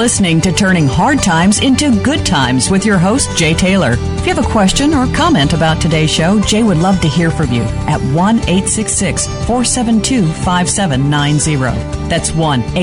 listening to Turning Hard Times into Good Times with your host, Jay Taylor. If you have a question or comment about today's show, Jay would love to hear from you at 1-866-472-5790. That's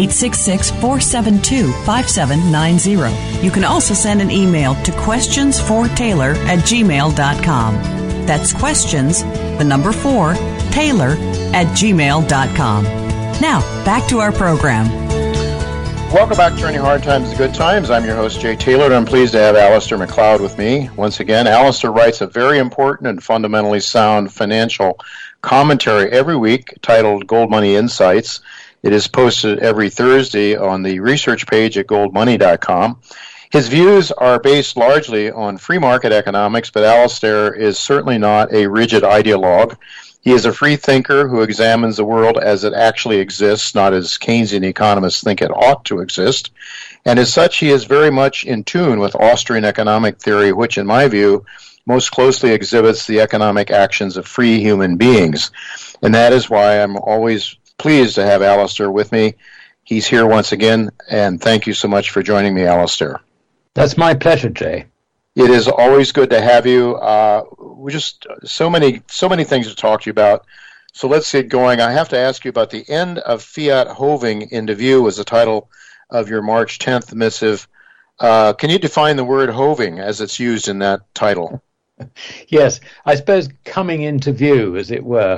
1-866-472-5790. You can also send an email to questionsfortaylor@gmail.com. That's questions, the number 4, Taylor@gmail.com. Now, back to our program. Welcome back to Turning Hard Times to Good Times. I'm your host, Jay Taylor, and I'm pleased to have Alistair MacLeod with me. Once again, Alistair writes a very important and fundamentally sound financial commentary every week titled Gold Money Insights. It is posted every Thursday on the research page at goldmoney.com. His views are based largely on free market economics, but Alistair is certainly not a rigid ideologue. He is a free thinker who examines the world as it actually exists, not as Keynesian economists think it ought to exist. And as such, he is very much in tune with Austrian economic theory, which, in my view, most closely exhibits the economic actions of free human beings. And that is why I'm always pleased to have Alistair with me. He's here once again, and thank you so much for joining me, Alistair. That's my pleasure, Jay. It is always good to have you. We just so many things to talk to you about. So let's get going. I have to ask you about the end of fiat hoving into view was the title of your March 10th missive. Can you define the word hoving as it's used in that title? Yes, I suppose coming into view, as it were.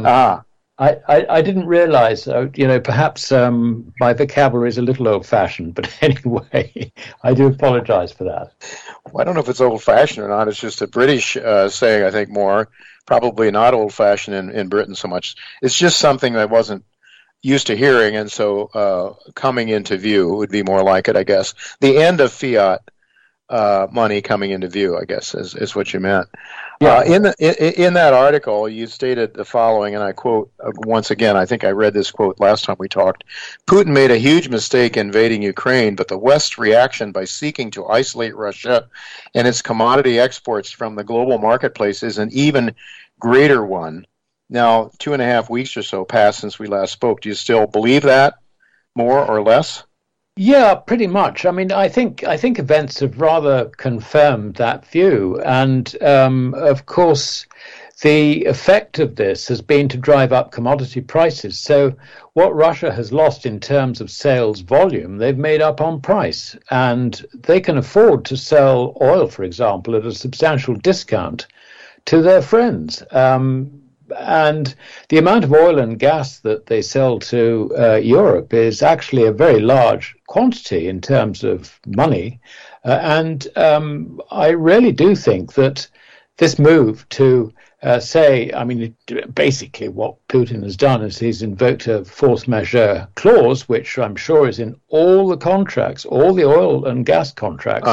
I didn't realize, perhaps my vocabulary is a little old-fashioned, but anyway, I do apologize for that. Well, I don't know if it's old-fashioned or not. It's just a British saying, I think, more. Probably not old-fashioned in Britain so much. It's just something that I wasn't used to hearing, and so coming into view would be more like it, I guess. The end of fiat money coming into view, I guess, is what you meant. Yeah. In that article, you stated the following, and I quote once again, I think I read this quote last time we talked. Putin made a huge mistake invading Ukraine, but the West's reaction by seeking to isolate Russia and its commodity exports from the global marketplace is an even greater one. Now, 2.5 weeks or so passed since we last spoke. Do you still believe that, more or less? Yeah, pretty much. I mean, I think events have rather confirmed that view, and of course, the effect of this has been to drive up commodity prices. So, what Russia has lost in terms of sales volume, they've made up on price, and they can afford to sell oil, for example, at a substantial discount to their friends. And the amount of oil and gas that they sell to Europe is actually a very large quantity in terms of money. And I really do think that this move to basically what Putin has done is he's invoked a force majeure clause, which I'm sure is in all the contracts, all the oil and gas contracts.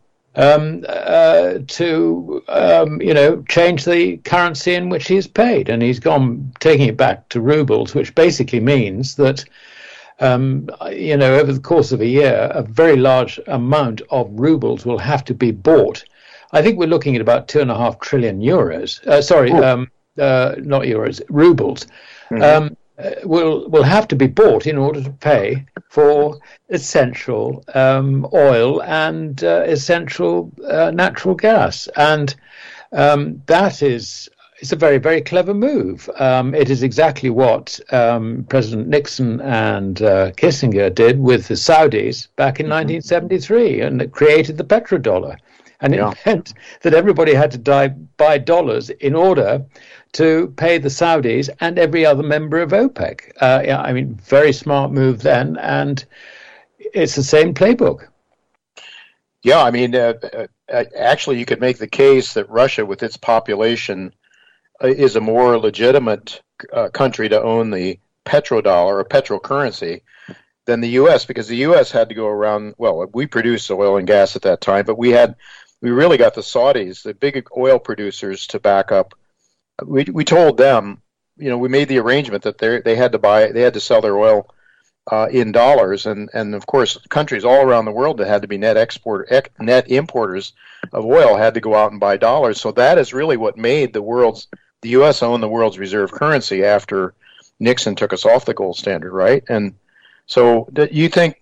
To change the currency in which he is paid, and he's taking it back to rubles, which basically means that over the course of a year, a very large amount of rubles will have to be bought. I think we're looking at about 2.5 trillion euros. Not euros, rubles. Mm-hmm. Will have to be bought in order to pay for essential oil and essential natural gas, and that is a very, very clever move. It is exactly what President Nixon and Kissinger did with the Saudis back in 1973, and it created the petrodollar. And it meant that everybody had to buy dollars in order to pay the Saudis and every other member of OPEC. Very smart move then, and it's the same playbook. Yeah, actually you could make the case that Russia, with its population, is a more legitimate country to own the petrodollar or petrocurrency than the U.S., because the U.S. had to go around, we produced oil and gas at that time, but we really got the Saudis, the big oil producers, to back up. We told them, we made the arrangement that they had to sell their oil in dollars, and of course countries all around the world that had to be net importers of oil had to go out and buy dollars. So that is really what made the U.S. own the world's reserve currency after Nixon took us off the gold standard, right? And so do you think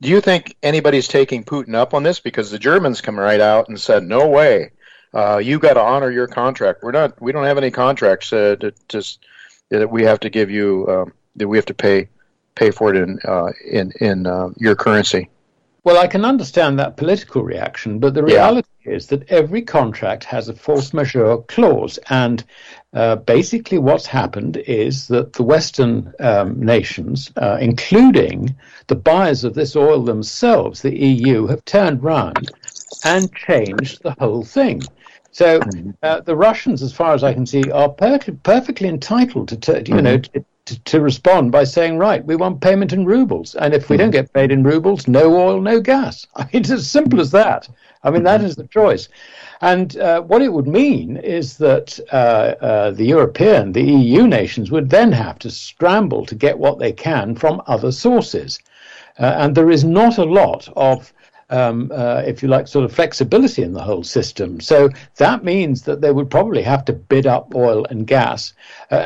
Do you think anybody's taking Putin up on this? Because the Germans come right out and said, "No way, you got to honor your contract. We don't have any contracts that we have to give you that we have to pay for it in your currency." Well, I can understand that political reaction, but the reality is that every contract has a force majeure clause, and basically what's happened is that the Western nations, including the buyers of this oil themselves, the EU, have turned round and changed the whole thing. So the Russians, as far as I can see, are perfectly entitled to respond by saying, right, we want payment in rubles. And if we don't get paid in rubles, no oil, no gas. I mean, it's as simple as that. I mean, that is the choice. And what it would mean is that the EU nations would then have to scramble to get what they can from other sources. And there is not a lot of if you like, sort of flexibility in the whole system. So that means that they would probably have to bid up oil and gas.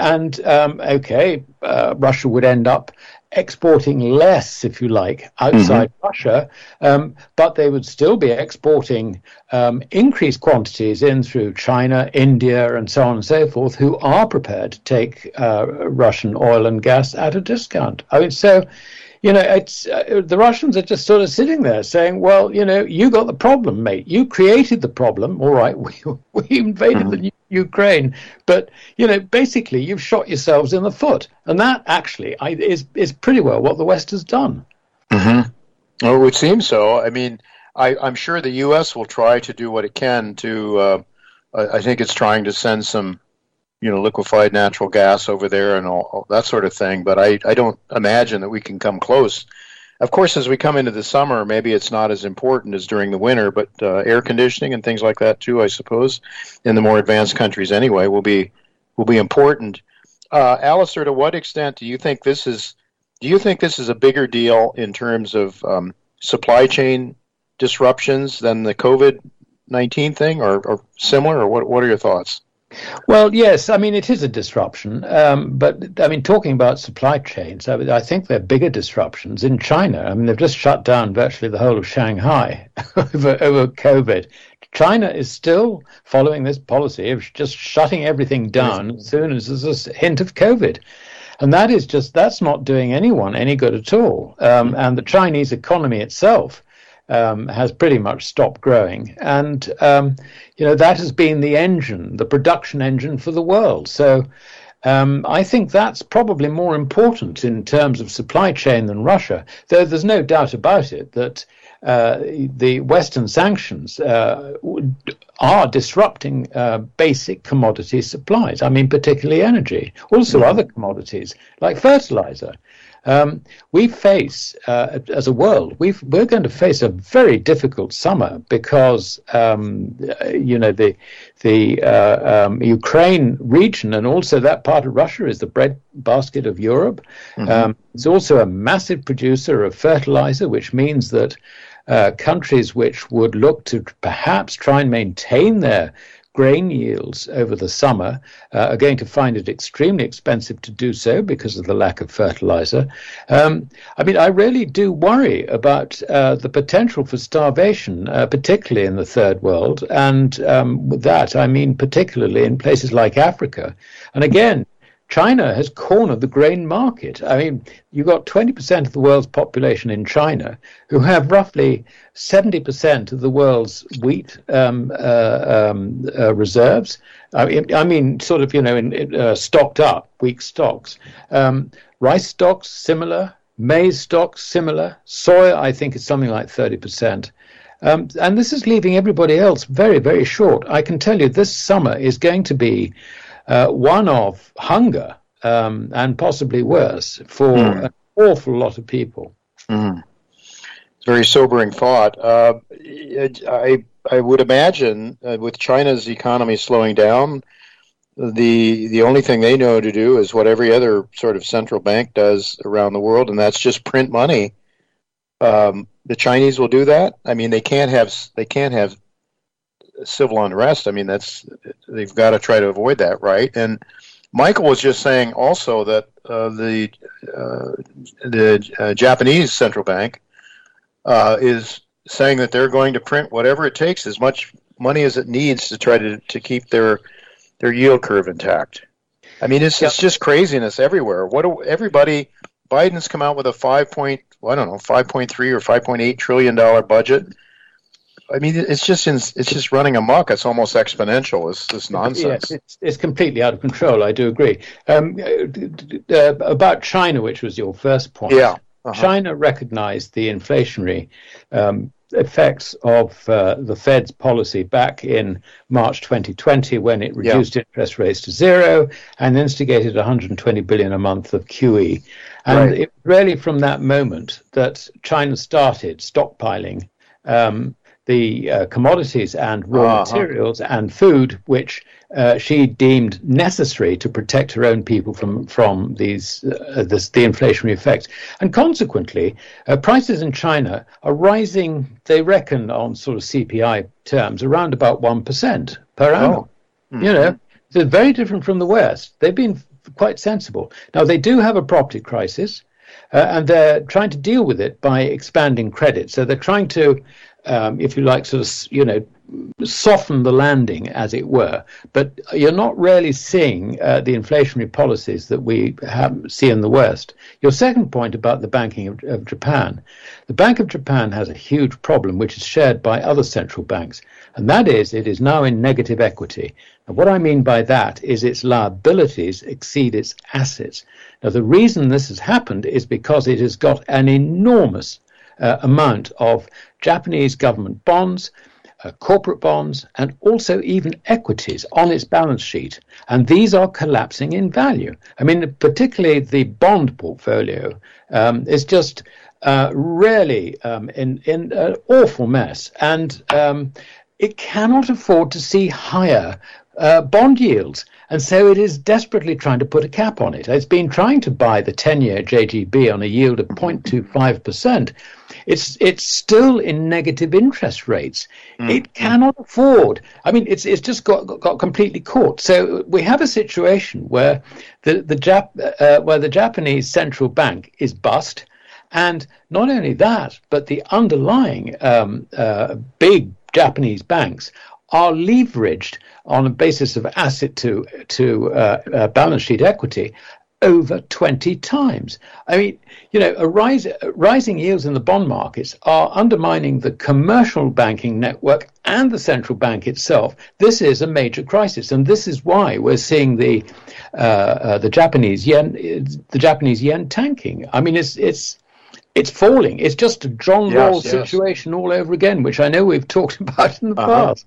Russia would end up exporting less, if you like, outside Russia, but they would still be exporting increased quantities in through China, India, and so on and so forth, who are prepared to take Russian oil and gas at a discount. I mean, so... it's the Russians are just sort of sitting there saying, well, you got the problem, mate. You created the problem. All right, we invaded the Ukraine. But, basically you've shot yourselves in the foot. And that actually is pretty well what the West has done. Mm-hmm. Well, it would seem so. I mean, I'm sure the U.S. will try to do what it can to, I think it's trying to send some liquefied natural gas over there and all that sort of thing. But I don't imagine that we can come close. Of course, as we come into the summer, maybe it's not as important as during the winter, but air conditioning and things like that too, I suppose, in the more advanced countries anyway, will be important. Alistair, to what extent do you think this is a bigger deal in terms of supply chain disruptions than the COVID-19 thing, or similar, or what are your thoughts? Well, yes, I mean, it is a disruption, but I mean, talking about supply chains, I think there are bigger disruptions in China. I mean, they've just shut down virtually the whole of Shanghai over COVID. China is still following this policy of just shutting everything down as soon as there's a hint of COVID. And that's not doing anyone any good at all. And the Chinese economy itself has pretty much stopped growing. And, that has been the production engine for the world. So I think that's probably more important in terms of supply chain than Russia, though there's no doubt about it that the Western sanctions are disrupting basic commodity supplies. I mean, particularly energy, also other commodities like fertilizer. We face, as a world, we're going to face a very difficult summer because, the Ukraine region and also that part of Russia is the breadbasket of Europe. It's also a massive producer of fertilizer, which means that countries which would look to perhaps try and maintain their grain yields over the summer are going to find it extremely expensive to do so because of the lack of fertilizer. I mean, I really do worry about the potential for starvation, particularly in the third world. And with that, I mean, particularly in places like Africa. And again, China has cornered the grain market. I mean, you've got 20% of the world's population in China who have roughly 70% of the world's wheat reserves. I mean, sort of, stocked up, weak stocks. Rice stocks, similar. Maize stocks, similar. Soy, I think, is something like 30%. And this is leaving everybody else very, very short. I can tell you this summer is going to be one of hunger and possibly worse for an awful lot of people. It's a very sobering thought. I would imagine with China's economy slowing down, the only thing they know to do is what every other sort of central bank does around the world, and that's just print money. The Chinese will do that. I mean, they can't have civil unrest. I mean, they've got to try to avoid that, right? And Michael was just saying also that the Japanese central bank is saying that they're going to print whatever it takes, as much money as it needs to try to keep their yield curve intact. I mean, it's just craziness everywhere. Biden's come out with a 5.3 or $5.8 trillion budget. I mean, it's just running amok. It's almost exponential. It's this nonsense. Yes, it's completely out of control. I do agree. About China, which was your first point. Yeah. China recognized the inflationary effects of the Fed's policy back in March 2020 when it reduced interest rates to zero and instigated $120 billion a month of QE. And it was really from that moment that China started stockpiling the commodities and raw materials and food, which she deemed necessary to protect her own people from the inflationary effects. And consequently, prices in China are rising, they reckon, on sort of CPI terms, around about 1% per annum. Mm-hmm. You know, they're very different from the West. They've been quite sensible. Now, they do have a property crisis, and they're trying to deal with it by expanding credit. So they're trying to, if you like, sort of, you know, soften the landing, as it were. But you're not really seeing the inflationary policies that we see in the West. Your second point about the banking of Japan. The Bank of Japan has a huge problem, which is shared by other central banks, and that is it is now in negative equity. And what I mean by that is its liabilities exceed its assets. Now, the reason this has happened is because it has got an enormous amount of Japanese government bonds, corporate bonds, and also even equities on its balance sheet. And these are collapsing in value. I mean, particularly the bond portfolio is just really in an awful mess. And it cannot afford to see higher bond yields. And so it is desperately trying to put a cap on it. It's been trying to buy the 10-year JGB on a yield of 0.25%. It's still in negative interest rates. It cannot afford. I mean, it's just got completely caught. So we have a situation where the Japanese central bank is bust, and not only that, but the underlying big Japanese banks are leveraged on a basis of asset to balance sheet equity over 20 times. I mean, you know, rising yields in the bond markets are undermining the commercial banking network and the central bank itself. This is a major crisis, and this is why we're seeing the Japanese yen tanking. I mean, it's falling. It's just a John Rawls situation all over again, which I know we've talked about in the past.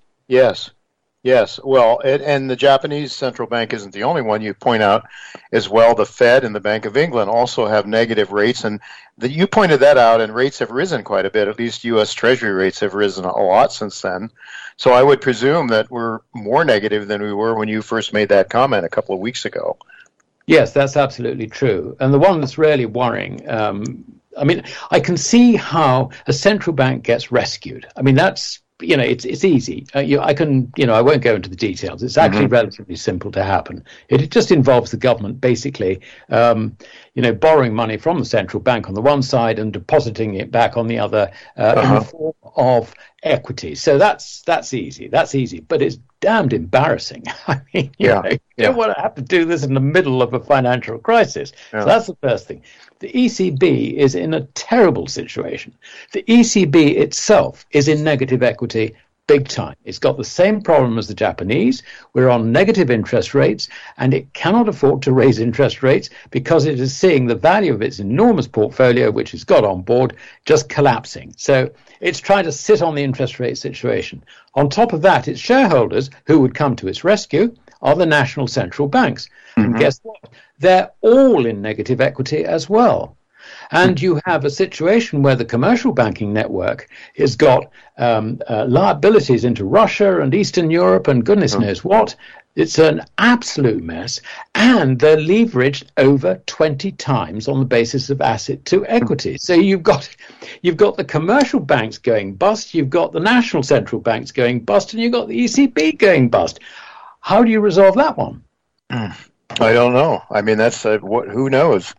Yes. Well, and the Japanese central bank isn't the only one. You point out as well, the Fed and the Bank of England also have negative rates, and you pointed that out, and rates have risen quite a bit. At least U.S. Treasury rates have risen a lot since then. So I would presume that we're more negative than we were when you first made that comment a couple of weeks ago. Yes, that's absolutely true. And the one that's really worrying, I mean, I can see how a central bank gets rescued. I mean, that's, you know, it's easy. I won't go into the details. It's actually relatively simple to happen. It just involves the government basically, borrowing money from the central bank on the one side and depositing it back on the other in the form of equity. So that's easy. That's easy, but it's damned embarrassing. I mean, you don't want to have to do this in the middle of a financial crisis. So that's the first thing. The ECB is in a terrible situation. The ECB itself is in negative equity big time. It's got the same problem as the Japanese. We're on negative interest rates, and it cannot afford to raise interest rates because it is seeing the value of its enormous portfolio, which it's got on board, just collapsing. So it's trying to sit on the interest rate situation. On top of that, its shareholders, who would come to its rescue, are the national central banks. And guess what? They're all in negative equity as well. And you have a situation where the commercial banking network has got liabilities into Russia and Eastern Europe and goodness knows what. It's an absolute mess. And they're leveraged over 20 times on the basis of asset to equity. So you've got the commercial banks going bust, you've got the national central banks going bust, and you've got the ECB going bust. How do you resolve that one? I don't know. I mean, that's who knows?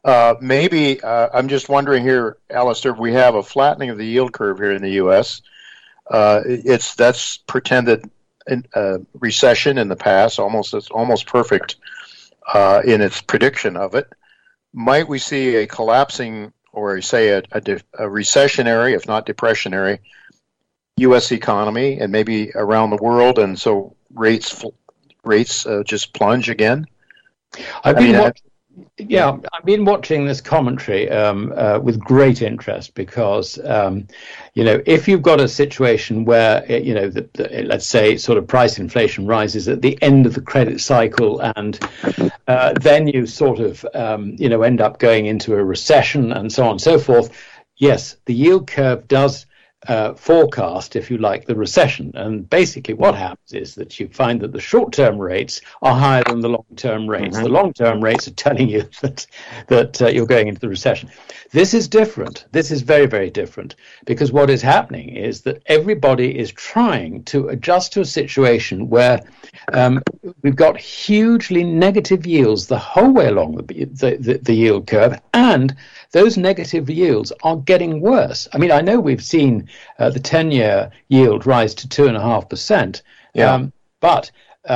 Maybe I'm just wondering here, Alistair, we have a flattening of the yield curve here in the U.S. That's pretended recession in the past, it's almost perfect in its prediction of it. Might we see a collapsing, or say a recessionary, if not depressionary, U.S. economy, and maybe around the world, and so rates just plunge again? I've been watching this commentary with great interest because, if you've got a situation where, let's say sort of price inflation rises at the end of the credit cycle, and then you sort of, end up going into a recession and so on and so forth. Yes, the yield curve does forecast, if you like, the recession. And basically what happens is that you find that the short-term rates are higher than the long-term rates. The long-term rates are telling you that you're going into the recession. This is different. This is very, very different, because what is happening is that everybody is trying to adjust to a situation where we've got hugely negative yields the whole way along the yield curve, and those negative yields are getting worse. I mean, I know we've seen the 10-year yield rise to 2.5%. Yeah. But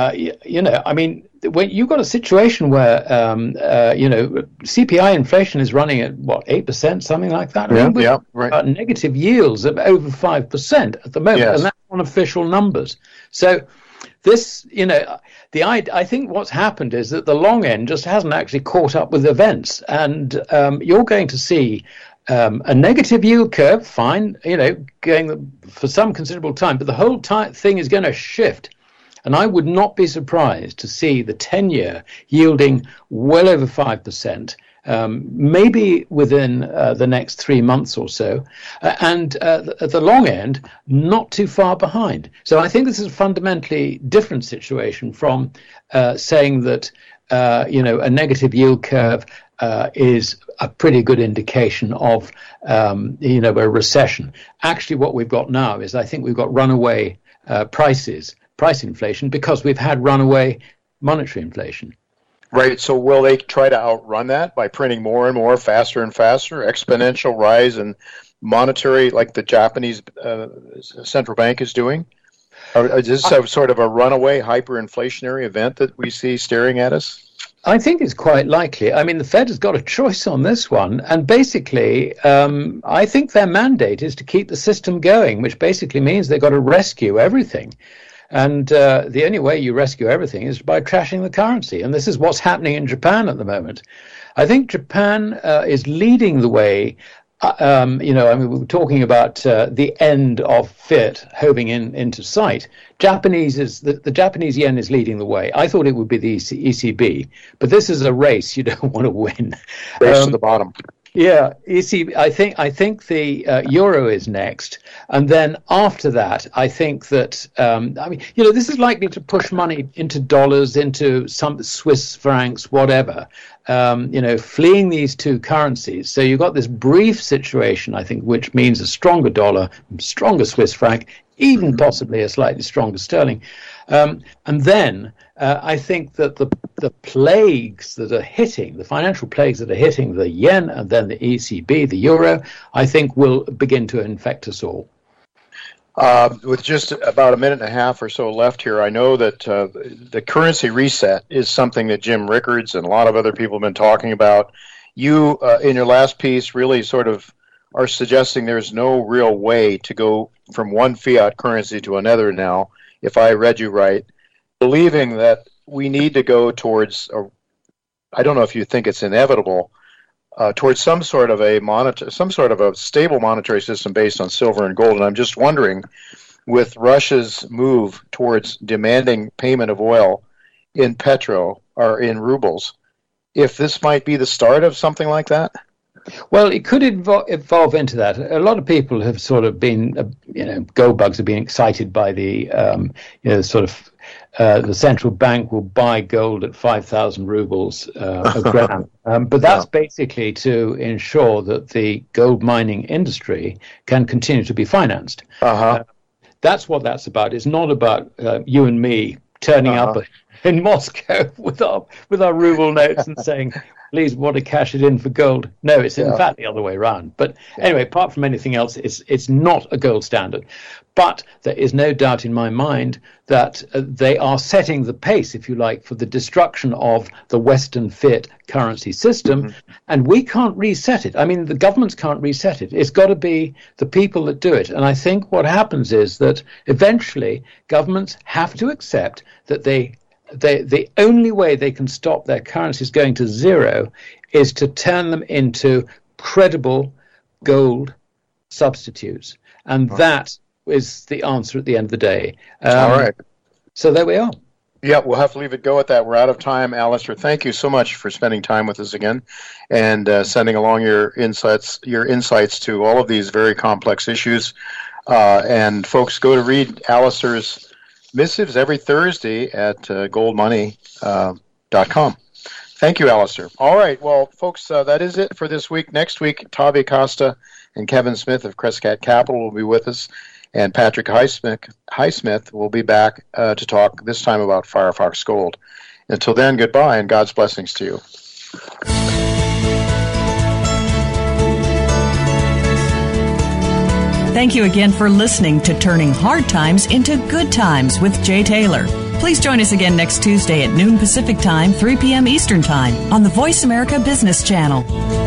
when you've got a situation where, CPI inflation is running at, 8%, something like that? Right. Negative yields of over 5% at the moment, and that's on official numbers. So this, I think what's happened is that the long end just hasn't actually caught up with events, and you're going to see a negative yield curve, fine, going for some considerable time, but the whole thing is going to shift. And I would not be surprised to see the 10-year yielding well over 5%, maybe within the next 3 months or so, and at the long end, not too far behind. So I think this is a fundamentally different situation from saying that, a negative yield curve is a pretty good indication of, a recession. Actually, what we've got now is I think we've got runaway price inflation, because we've had runaway monetary inflation. Right. So will they try to outrun that by printing more and more, faster and faster, exponential rise in monetary, like the Japanese central bank is doing? Or is this sort of a runaway hyperinflationary event that we see staring at us? I think it's quite likely. I mean, the Fed has got a choice on this one. And basically, I think their mandate is to keep the system going, which basically means they've got to rescue everything. And the only way you rescue everything is by trashing the currency. And this is what's happening in Japan at the moment. I think Japan is leading the way. We were talking about the end of fiat hoving into sight. The Japanese yen is leading the way. I thought it would be the ECB, but this is a race you don't want to win. Race to the bottom. Yeah, ECB. I think the euro is next, and then after that, I think that this is likely to push money into dollars, into some Swiss francs, whatever. Fleeing these two currencies. So you've got this brief situation, I think, which means a stronger dollar, stronger Swiss franc, even possibly a slightly stronger sterling. And then I think that the plagues that are hitting, the financial plagues that are hitting the yen and then the ECB, the euro, I think will begin to infect us all. With just about a minute and a half or so left here, I know that the currency reset is something that Jim Rickards and a lot of other people have been talking about. You, in your last piece, really sort of are suggesting there's no real way to go from one fiat currency to another now, if I read you right, believing that we need to go towards, I don't know if you think it's inevitable, towards some sort of a stable monetary system based on silver and gold. And I'm just wondering, with Russia's move towards demanding payment of oil in petro or in rubles, if this might be the start of something like that? Well, it could evolve into that. A lot of people have sort of been, gold bugs have been excited by the, the central bank will buy gold at 5,000 rubles a gram. But that's basically to ensure that the gold mining industry can continue to be financed. That's what that's about. It's not about you and me turning up in Moscow with our ruble notes and saying, please want to cash it in for gold. No, it's in fact the other way around. But anyway, apart from anything else, it's not a gold standard. But there is no doubt in my mind that they are setting the pace, if you like, for the destruction of the Western fiat currency system. And we can't reset it. I mean, the governments can't reset it. It's got to be the people that do it. And I think what happens is that eventually governments have to accept that the only way they can stop their currencies going to zero is to turn them into credible gold substitutes. And that is the answer at the end of the day. All right. So there we are. Yeah, we'll have to leave it go at that. We're out of time. Alistair, thank you so much for spending time with us again and sending along your insights to all of these very complex issues. And folks, go to read Alistair's missives every Thursday at goldmoney.com. Thank you, Alistair. All right, well, folks, that is it for this week. Next week, Tavi Costa and Kevin Smith of Crescat Capital will be with us, and Patrick Highsmith will be back to talk this time about Firefox Gold. Until then, goodbye, and God's blessings to you. Thank you again for listening to Turning Hard Times into Good Times with Jay Taylor. Please join us again next Tuesday at noon Pacific Time, 3 p.m. Eastern Time on the Voice America Business Channel.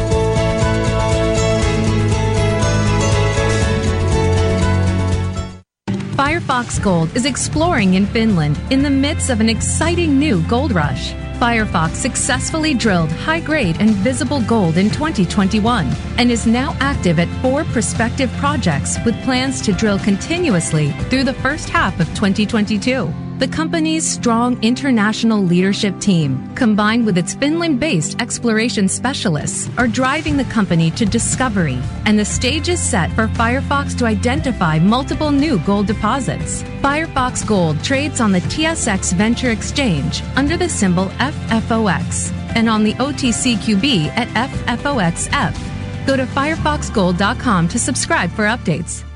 Firefox Gold is exploring in Finland in the midst of an exciting new gold rush. Firefox successfully drilled high-grade and visible gold in 2021 and is now active at 4 prospective projects with plans to drill continuously through the first half of 2022. The company's strong international leadership team, combined with its Finland-based exploration specialists, are driving the company to discovery, and the stage is set for Firefox to identify multiple new gold deposits. Firefox Gold trades on the TSX Venture Exchange under the symbol FFOX and on the OTCQB at FFOXF. Go to firefoxgold.com to subscribe for updates.